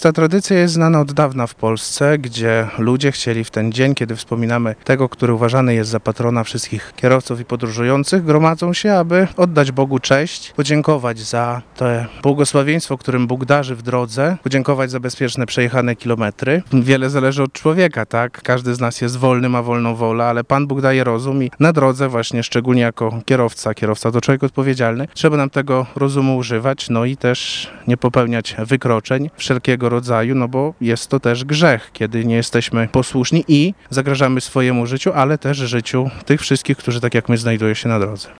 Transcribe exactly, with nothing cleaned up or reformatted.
Ta tradycja jest znana od dawna w Polsce, gdzie ludzie chcieli w ten dzień, kiedy wspominamy tego, który uważany jest za patrona wszystkich kierowców i podróżujących, gromadzą się, aby oddać Bogu cześć, podziękować za to błogosławieństwo, którym Bóg darzy w drodze, podziękować za bezpieczne przejechane kilometry. Wiele zależy od człowieka, tak? Każdy z nas jest wolny, ma wolną wolę, ale Pan Bóg daje rozum i na drodze właśnie, szczególnie jako kierowca, kierowca to człowiek odpowiedzialny, trzeba nam tego rozumu używać, no i też nie popełniać wykroczeń wszelkiego rodzaju, no bo jest to też grzech, kiedy nie jesteśmy posłuszni i zagrażamy swojemu życiu, ale też życiu tych wszystkich, którzy tak jak my znajdują się na drodze.